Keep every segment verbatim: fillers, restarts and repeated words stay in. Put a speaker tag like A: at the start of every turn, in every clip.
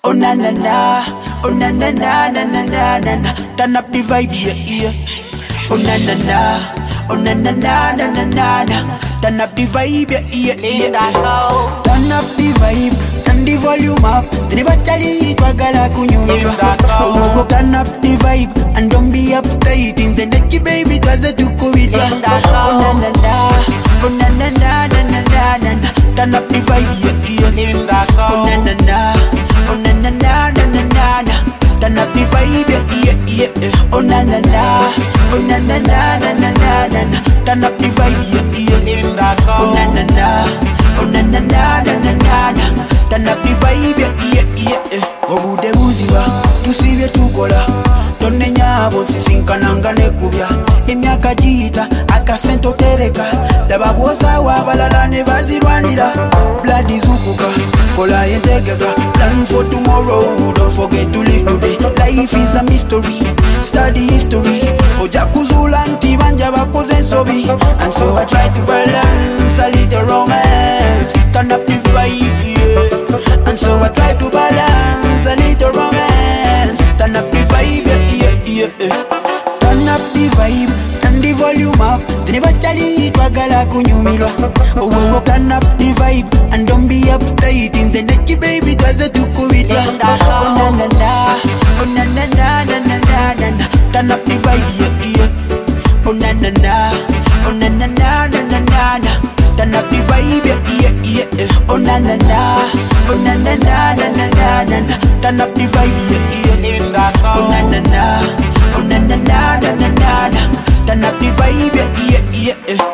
A: Oh na na na, oh na na na na na na na. Turn up the vibe, yeah yeah. Oh na na na, oh na na na na na na na. Turn up the vibe, yeah yeah yeah. Turn up the vibe and the volume up. Tinibatali twagala kunyumira. Oh turn up the vibe and don't be uptight. Inzendachi baby twaze tukuwira. Oh na na na, oh na na na na na na na. Turn up the vibe, yeah yeah. Oh na na na, oh na na na na na na na. Turn up the vibe, yeah yeah yeah. Oh na na na, oh na na na na na na na. Turn up the vibe, yeah yeah. Oh na na na, oh na na na na na na na. Turn up the vibe, yeah yeah yeah. Obude buziba, tusibye tukola. Tonenya abo sisinkananga nekubya. Emyaka giyita akasente otereka. Laba bwoza wabalala ne bazirwanira. Blood izukuka, kola yentegeka. Plan for tomorrow, don't forget to live today. Life is a mystery, study history. Oja kuzula nti banja bakoze ensobi. And so I try to balance a little romance. Turn up the vibe, yeah. And so I try to balance a little romance. Turn up the vibe, yeah, yeah, yeah. Turn up the vibe and the volume up. Tinibatali twagala kunyumirwa. Oh, oh, turn up the vibe and don't be uptight. Inzendachi baby twaze tukuwira. Oh na na na, oh na na na na na na na. Turn up the vibe, yeah yeah. Oh na na na, oh na na na na na na na. Turn up the vibe, yeah yeah yeah. Oh na na na, oh na na na na na na na. Turn up the vibe, yeah yeah. Oh na na na, oh na na na na na na na. Turn up the vibe, yeah yeah yeah.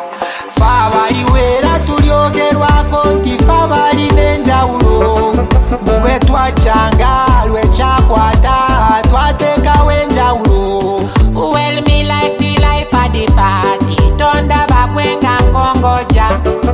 B: Fabali wera tulyogerwa konti fabali nenjawulo. Bube twajanga lwe chakwata twateka wenjawulo.
C: Well me like the life of the party. Tonda bakwenga kongoja.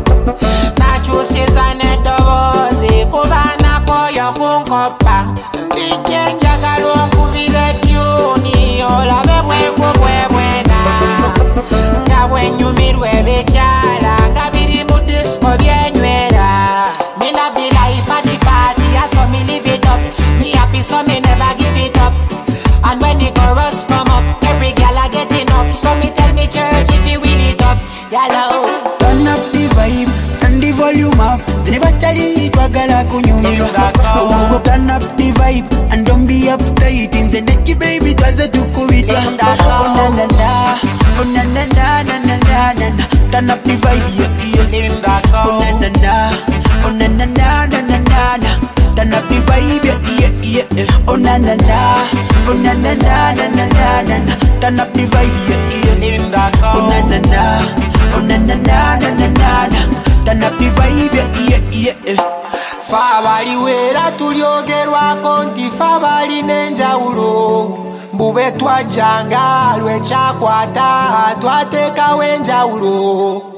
C: Nachusiza nedobozi kubana koyo kunkopa. Ndijenja galo kubile tuni olabe bwengu bwebwena. Nga bwenyumirwe bechala nga biri mu disco byenywera. Me love the life of the party, I saw me live it up. Me happy so me never give it up. And when the chorus come up, every gal a getting up. So me tell me church if you will it up. Yalla.
A: Turn up the vibe and the volume up. Tinibatali twagala kunyumirwa. Oh, oh, turn up the vibe and don't be uptight. Inzendachi baby twaze tukuwira. Oh na na na, oh na na na na na na na. Turn up the vibe, yeah yeah. Oh na na na, oh na na na na na na na. Turn up the vibe, yeah yeah yeah. Oh na na na, oh na na na na na na na. Turn up the vibe, yeah yeah. Oh na na na, oh na na na na na na na. Turn up the vibe, yeah yeah yeah.
B: Fabali wera tulyogerwa konti fabali nenjawulo. Bube twajanga lwe chakwata twateka wenjawulo.